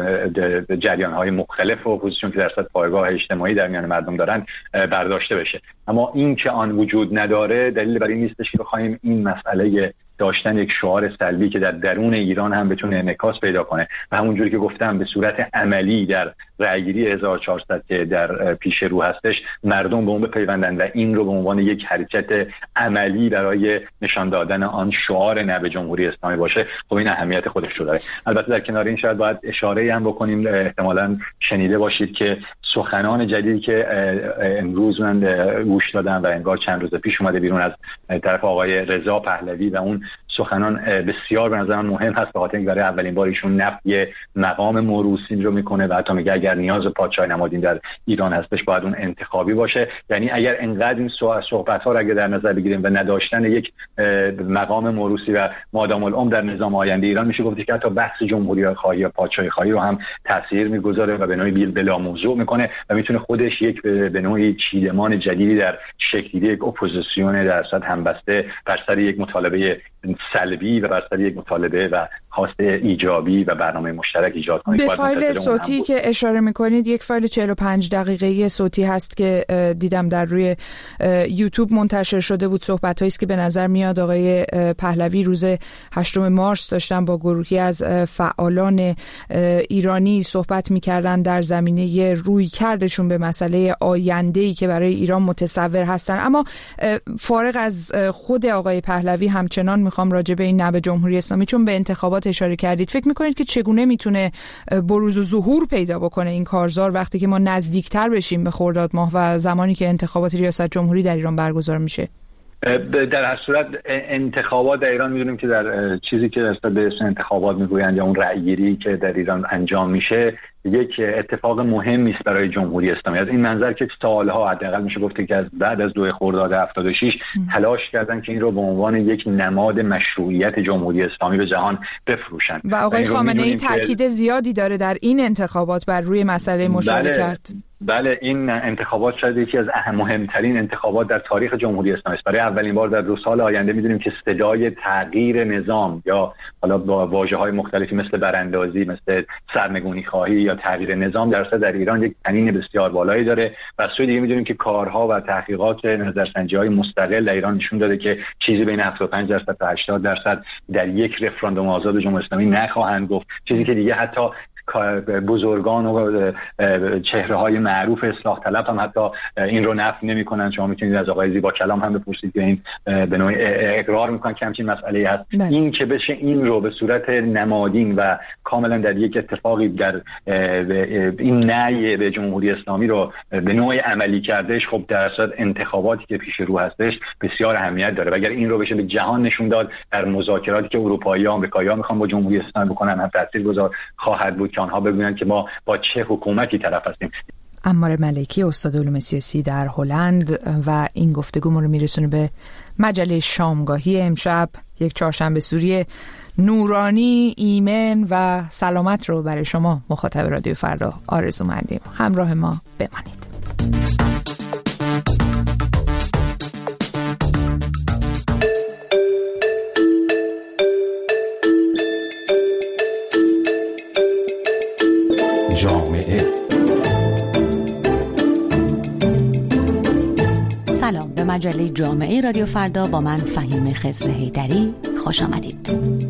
جریان‌های مختلف و اپوزیسیون که در اصل پایگاه اجتماعی در میان مردم دارن برداشته بشه. اما این که آن وجود نداره دلیل بر این نیستش که بخوایم این مسئله داشتن یک شعار سلبی که در درون ایران هم بتونه انعکاس پیدا کنه و همونجوری که گفتم به صورت عملی در رأیگیری 1400 که در پیش رو هستش مردم به اون بپیوندن و این رو به عنوان یک حرکت عملی برای نشان دادن آن شعار نه به جمهوری اسلامی باشه، خب این اهمیت خودش رو داره. البته در کنار این شاید باید اشاره‌ای هم بکنیم، احتمالاً شنیده باشید که سخنان جدیدی که امروز من گوش دادم و انگار چند روز پیش اومده بیرون از طرف آقای رضا پهلوی و اون سخنان بسیار به نظر من مهم هست، به خاطر اینکه برای اولین بار ایشون نفی مقام موروثی رو میکنه و حتی میگه اگر نیاز پادشاه نمادین در ایران هستش باید اون انتخابی باشه. یعنی اگر انقدر این صحبت‌ها رو اگه در نظر بگیریم و نداشتن یک مقام موروثی و مادام العمر در نظام آینده ایران، میشه گفت که حتی بحث جمهوری خواهی یا پادشاهی خواهی رو هم تاثیر میگذاره و به نوعی بلا موضوع میکنه و میتونه خودش یک به نوعی چیدمان جدیدی در شکلی یک اپوزیسیون در صد همبسته بر سر یک مطالبه سلبی و بر سر یک مطالبه و خواست ایجابی و برنامه مشترک ایجاد کنید. به فایل صوتی که اشاره میکنید، یک فایل 45 دقیقه‌ای صوتی هست که دیدم در روی یوتیوب منتشر شده بود. صحبت‌هایی است که به نظر میاد آقای پهلوی روز 8 مارس داشتن با گروهی از فعالان ایرانی صحبت میکردن در زمینه رویکردشون به مسئله آینده‌ای که برای ایران متصور هستن. اما فارغ از خود آقای پهلوی، همچنان میخوام راجع به این نه به جمهوری اسلامی، چون به انتخابات اشاره کردید، فکر میکنید که چگونه میتونه بروز و ظهور پیدا بکنه این کارزار وقتی که ما نزدیکتر بشیم به خرداد ماه و زمانی که انتخابات ریاست جمهوری در ایران برگزار میشه؟ در هر صورت انتخابات در ایران میدونیم که در چیزی که در به اسم انتخابات میگویند یا اون رأیگیری که در ایران انجام میشه یک اتفاق مهمی است برای جمهوری اسلامی. از این منظر که سالها، حداقل میشه گفت که از بعد از 2 خرداد 76 تلاش کردن که این رو به عنوان یک نماد مشروعیت جمهوری اسلامی به جهان بفروشن و آقای خامنه‌ای تاکید زیادی داره در این انتخابات بر روی مسئله مشارکت. بله این انتخابات شاید یکی از مهمترین انتخابات در تاریخ جمهوری اسلامی است. برای اولین بار در 2 سال آینده می‌دونیم که صدای تغییر نظام یا حالا با واژه‌های مختلفی مثل براندازی، مثل سرنگونی خواهی یا تغییر نظام در ایران یک طنین بسیار بالایی داره. و از سوی دیگه می‌دونیم که کارها و تحقیقات نظرسنجی‌های مستقل در ایران نشون داده که چیزی بین 75% تا 80% در یک رفراندوم آزاد جمهوری اسلامی نخواهند گفت. چیزی که دیگه حتی بزرگان و چهره‌های معروف اصلاح طلب هم حتی این رو نفی نمی‌کنن. شما میتونید از آقای زیبا کلام هم بپرسید که این به نوعی اقرار می‌کنن که همچین مسئله‌ای هست. این که بشه این رو به صورت نمادین و کاملا در یک اتفاقی در این نهی به جمهوری اسلامی رو به نوعی عملی کردش، خب در صورت انتخاباتی که پیش رو هستش بسیار اهمیت داره. و اگر این رو بشه به جهان نشون داد در مذاکراتی که اروپایی ها آمریکایی‌ها میخوان با جمهوری اسلامی بکنن، هم تاثیرگذار خواهد بود که آنها ببینن که ما با چه حکومتی طرف هستیم. عمار ملکی، استاد علوم سیاسی در هلند، و این گفتگو ما رو میرسونه به مجله شامگاهی امشب. یک چهارشنبه سوری نورانی، ایمن و سلامت رو برای شما مخاطب رادیو فردا آرزو مندیم. همراه ما بمانید. جامعه. سلام، به مجله جامعه رادیو فردا با من فهیم خضر حیدری خوش آمدید.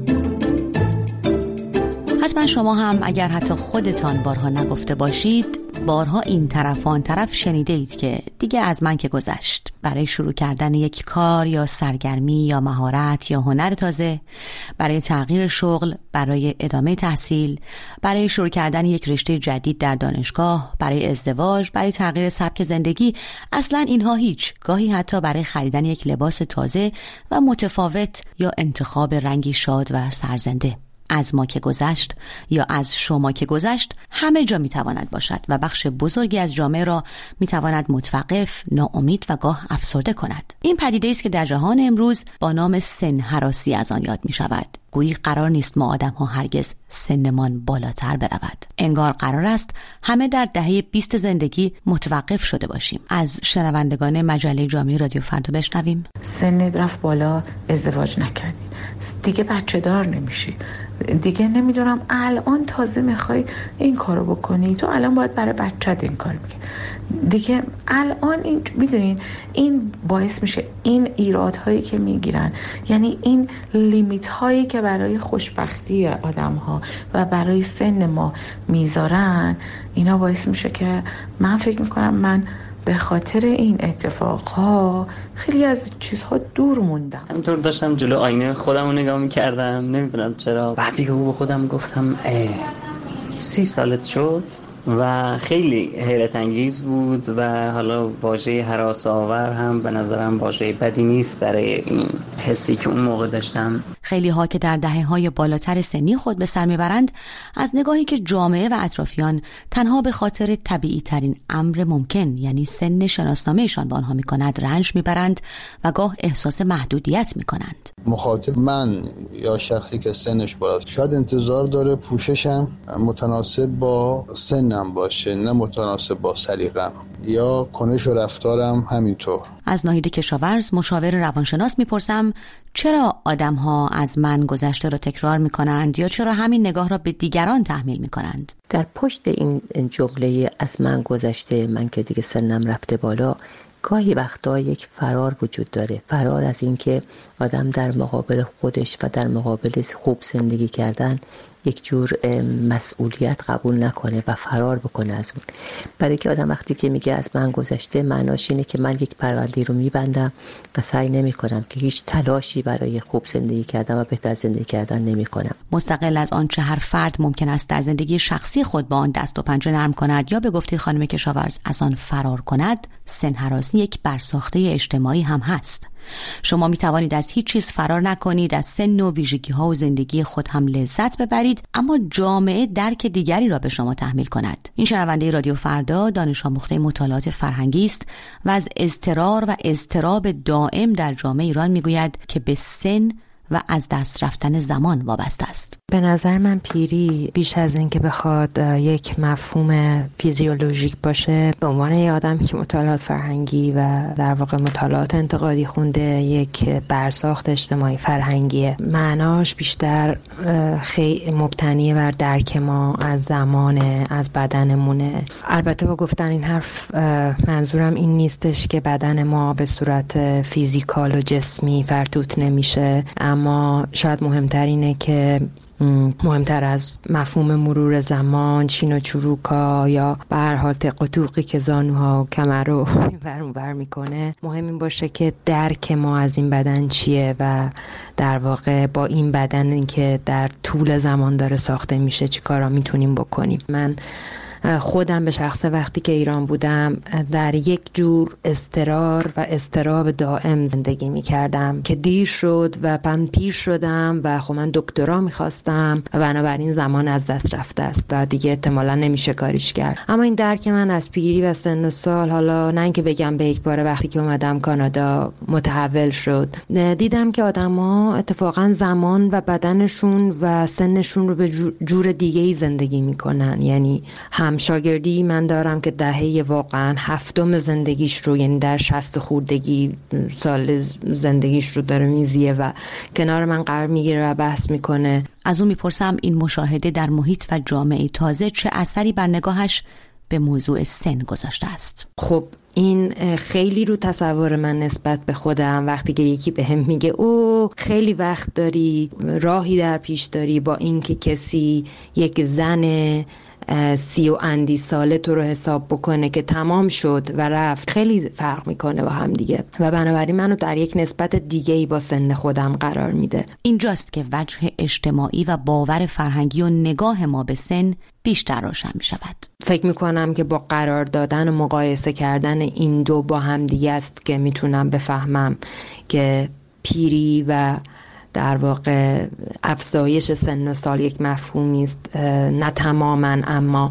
حتما شما هم اگر حتی خودتان بارها نگفته باشید، بارها این طرف و آن طرف شنیده اید که دیگه از من که گذشت. برای شروع کردن یک کار یا سرگرمی یا مهارت یا هنر تازه، برای تغییر شغل، برای ادامه تحصیل، برای شروع کردن یک رشته جدید در دانشگاه، برای ازدواج، برای تغییر سبک زندگی، اصلا اینها هیچ. گاهی حتی برای خریدن یک لباس تازه و متفاوت یا انتخاب رنگی شاد و سرزنده. از ما که گذشت یا از شما که گذشت همه جا میتواند باشد و بخش بزرگی از جامعه را میتواند متوقف، ناامید و گاه افسرده کند. این پدیده است که در جهان امروز با نام سن هراسی از آن یاد می شود. گویی قرار نیست ما آدم ها هرگز سنمان بالاتر برود. انگار قرار است همه در دهه 20 زندگی متوقف شده باشیم. از شنوندگان مجله جامعه رادیو فردا بشنویم. سنت رفت بالا، ازدواج نکردی، دیگه بچه دار نمیشی، دیگه نمیدونم الان تازه میخوای این کارو بکنی، تو الان باید برای بچت این کار میکنی دیگه. الان این میدونین این باعث میشه این ایرادهایی که میگیرن، یعنی این لیمیت هایی که برای خوشبختی آدم ها و برای سن ما میذارن، اینا باعث میشه که من فکر میکنم من به خاطر این اتفاقها خیلی از چیزها دور موندم. همینطور داشتم جلو آینه خودم رو نگاه میکردم، نمیدونم چرا بعدی که به خودم گفتم 30 سالت شد و خیلی حیرت انگیز بود. و حالا واژه هراس‌آور هم به نظرم واژه بدی نیست برای این حسی که اون موقع داشتم. خیلی ها که در دهه‌های بالاتر سنی خود به سر میبرند، از نگاهی که جامعه و اطرافیان تنها به خاطر طبیعی ترین امر ممکن، یعنی سن شناسنامه‌شان با آنها میکند، رنج میبرند و گاه احساس محدودیت میکنند. مخاطب من یا شخصی که سنش بالاست شاید انتظار داره پوششم متناسب با سنم باشه، نه متناسب با سلیقه‌ام، یا کنش و رفتارم همینطور. از ناهید کشاورز، مشاور روانشناس، میپرسم چرا آدم‌ها از من گذشته را تکرار می‌کنند یا چرا همین نگاه را به دیگران تحمیل می‌کنند؟ در پشت این جمله از من گذشته، من که دیگه سنم رفته بالا، گاهی وقتا یک فرار وجود داره. فرار از این که آدم در مقابل خودش و در مقابل خوب زندگی کردن یک جور مسئولیت قبول نکنه و فرار بکنه از اون. برای که آدم وقتی که میگه از من گذشته، معناش اینه که من یک پرونده رو میبندم و سعی نمیکنم که هیچ تلاشی برای خوب زندگی کردن و بهتر زندگی کردن نمیکنم. مستقل از آنچه هر فرد ممکن است در زندگی شخصی خود با آن دست و پنجه نرم کند یا به گفته خانم کشاورز از آن فرار کند، سن هراسی یک برساخته اجتماعی هم هست. شما می توانید از هیچ چیز فرار نکنید، از سن و ویژگی ها و زندگی خود هم لذت ببرید، اما جامعه درک دیگری را به شما تحمیل کند. این شنونده رادیو فردا دانش آموخته مطالعات فرهنگی است و از اضطرار و اضطراب دائم در جامعه ایران می گوید که به سن و از دست رفتن زمان وابسته است. به نظر من پیری بیش از این که بخواد یک مفهوم فیزیولوژیک باشه، به عنوان یک آدمی که مطالعات فرهنگی و در واقع مطالعات انتقادی خونده، یک برساخت اجتماعی فرهنگیه. معناش بیشتر خیلی مبتنی بر درک ما از زمان، از بدنمونه. البته با گفتن این حرف منظورم این نیستش که بدن ما به صورت فیزیکال و جسمی فرتوت نمیشه، اما شاید مهمتر اینه که مهمتر از مفهوم مرور زمان، چین و چروکا یا به هر حال تق و توقی که زانوها و کمر رو بر میکنه، مهم این باشه که درک ما از این بدن چیه و در واقع با این بدن که در طول زمان داره ساخته میشه چی کارا میتونیم بکنیم. من خودم به شخص وقتی که ایران بودم در یک جور اضطرار و اضطراب دائم زندگی می کردم که دیر شد و من پیر شدم و خب من دکترا می خواستم و بنابراین زمان از دست رفته است و دیگه احتمالا نمیشه کاریش کرد. اما این درک من از پیری و سن و سال، حالا نه اینکه بگم به یک بار، وقتی که اومدم کانادا متحول شد. دیدم که آدما اتفاقا زمان و بدنشون و سنشون رو به جور دیگه‌ای زندگی میکنن. یعنی هم شاگردی من دارم که دهه واقعا 7 زندگیش رو، یعنی در 60 خوردگی سال زندگیش رو داره میزیه و کنار من قرار میگیره و بحث میکنه. از اون میپرسم این مشاهده در محیط و جامعه تازه چه اثری بر نگاهش به موضوع سن گذاشته است؟ خب این خیلی رو تصور من نسبت به خودم، وقتی که یکی بهم میگه او خیلی وقت داری، راهی در پیش داری با این که کسی یک زن 30 و اندی ساله تو رو حساب بکنه که تمام شد و رفت، خیلی فرق میکنه با هم دیگه و بنابراین منو در یک نسبت دیگه‌ای با سن خودم قرار میده. اینجاست که وجه اجتماعی و باور فرهنگی و نگاه ما به سن بیشتر روشن میشود. فکر میکنم که با قرار دادن و مقایسه کردن این دو با هم دیگه است که میتونم بفهمم که پیری و در واقع افزایش سن و سال یک مفهومی است، نه تماما اما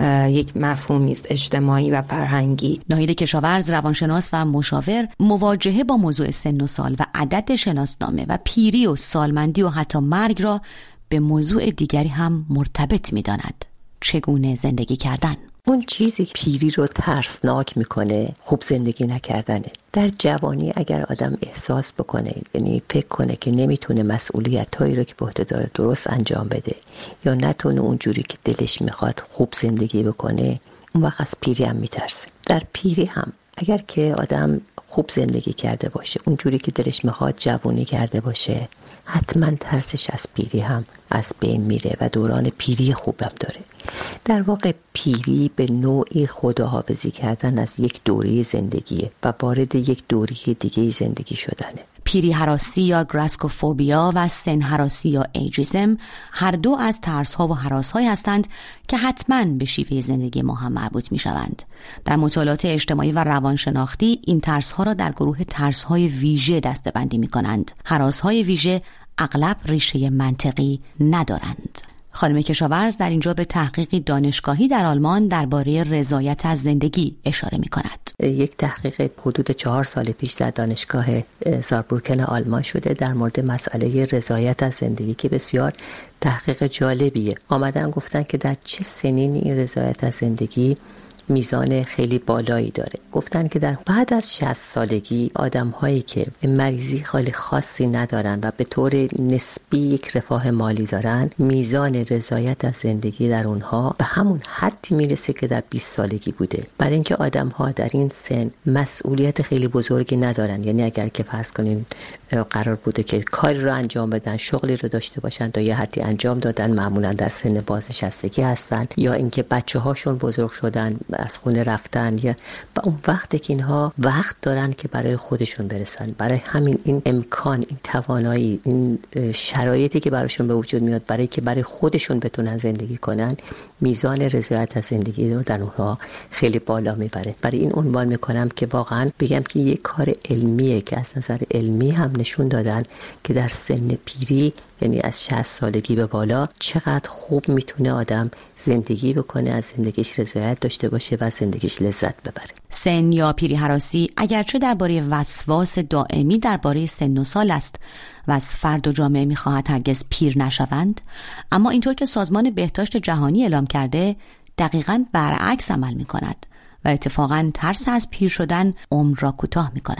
یک مفهومی است اجتماعی و فرهنگی. ناهید کشاورز، روانشناس و مشاور، مواجهه با موضوع سن و سال و عدد شناسنامه و پیری و سالمندی و حتی مرگ را به موضوع دیگری هم مرتبط می‌داند: چگونه زندگی کردن. اون چیزی که پیری رو ترسناک میکنه خوب زندگی نکردنه. در جوانی اگر آدم احساس بکنه، یعنی فکر کنه که نمیتونه مسئولیتایی رو که به عهده داره درست انجام بده یا نتونه اونجوری که دلش میخواد خوب زندگی بکنه، اون وقت از پیری هم میترسه. در پیری هم اگر که آدم خوب زندگی کرده باشه، اونجوری که دلش میخواد جوانی کرده باشه، حتما ترسش از پیری هم از بین میره و دوران پیری خوبم داره. در واقع پیری به نوعی خداحافظی کردن از یک دوره زندگیه و وارد یک دوره دیگه زندگی شدنه. پیری هراسی یا گراسکوفوبیا و سن هراسی یا ایجیزم هر دو از ترس‌ها و هراس‌هایی هستند که حتماً به شیوه زندگی ما هم مربوط می‌شوند. در مطالعات اجتماعی و روانشناختی این ترس‌ها را در گروه ترس‌های ویژه دسته‌بندی می‌کنند. هراس‌های ویژه اغلب ریشه منطقی ندارند. خانم کشاورز در اینجا به تحقیقی دانشگاهی در آلمان درباره رضایت از زندگی اشاره می‌کند. یک تحقیق حدود 4 سال پیش در دانشگاه ساربروکن آلمان شده در مورد مسئله رضایت از زندگی که بسیار تحقیق جالبیه. آمدن گفتن که در چه سنینی این رضایت از زندگی میزان خیلی بالایی داره. گفتن که در بعد از 60 سالگی آدم هایی که مریضی خیلی خاصی ندارن و به طور نسبی یک رفاه مالی دارن، میزان رضایت از زندگی در اونها به همون حدی میرسه که در 20 سالگی بوده. برای اینکه آدم ها در این سن مسئولیت خیلی بزرگی ندارن. یعنی اگر که فرض کنین قرار بوده که کاری رو انجام بدن، شغلی رو داشته باشن، تا یه حدی انجام دادن، معمولا در سن بازنشستگی هستن، یا اینکه بچه هاشون بزرگ شدن، از خونه رفتن، یا با اون وقتی که اینها وقت دارن که برای خودشون برسن. برای همین این امکان، این توانایی، این شرایطی که براشون به وجود میاد برای که برای خودشون بتونن زندگی کنن، میزان رضایت از زندگی رو در اونها خیلی بالا میبره. برای این عنوان میکنم که واقعا بگم که یک کار علمیه که از نظر علمی هم نشون دادن که در سن پیری، یعنی از 60 سالگی به بالا، چقدر خوب میتونه آدم زندگی بکنه، از زندگیش رضایت داشته باشه و زندگیش لذت ببره. سن یا پیری هراسی اگرچه درباره وسواس دائمی درباره سن و سال است و از فرد و جامعه میخواهد هرگز پیر نشوند، اما اینطور که سازمان بهداشت جهانی اعلام کرده دقیقاً برعکس عمل میکند و اتفاقاً ترس از پیر شدن عمر را کوتاه میکند.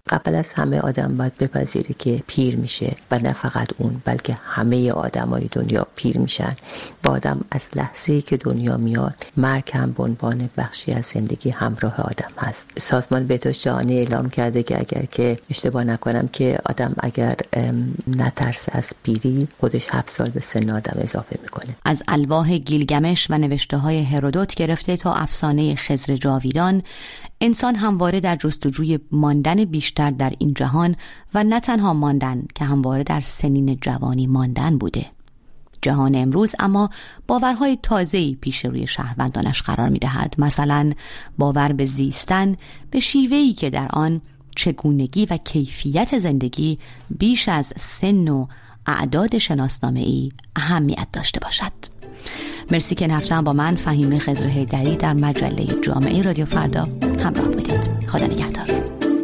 قبل از همه آدم باید بپذیره که پیر میشه و نه فقط اون بلکه همه آدمای دنیا پیر میشن. با آدم از لحظه‌ای که دنیا میاد مرگ هم به عنوان بخشی از زندگی همراه آدم هست. سازمان بهداشت جهانی اعلام کرده که اگر که اشتباه نکنم که آدم اگر نترسه از پیری خودش 7 سال به سن آدم اضافه میکنه. از الواح گیلگمش و نوشته های هرودوت گرفته تا افسانه خضر جاویدان، انسان همواره در جستجوی ماندن بیشتر در این جهان و نه تنها ماندن که همواره در سنین جوانی ماندن بوده. جهان امروز اما باورهای تازه‌ای پیش روی شهروندانش قرار می‌دهد. مثلا باور به زیستن به شیوهی که در آن چگونگی و کیفیت زندگی بیش از سن و اعداد شناسنامه‌ای اهمیت داشته باشد. مرسی که این هفته هم با من فهیمه خضر حیدری در مجله جامعه رادیو فردا همراه بودید. خدا نگهدار.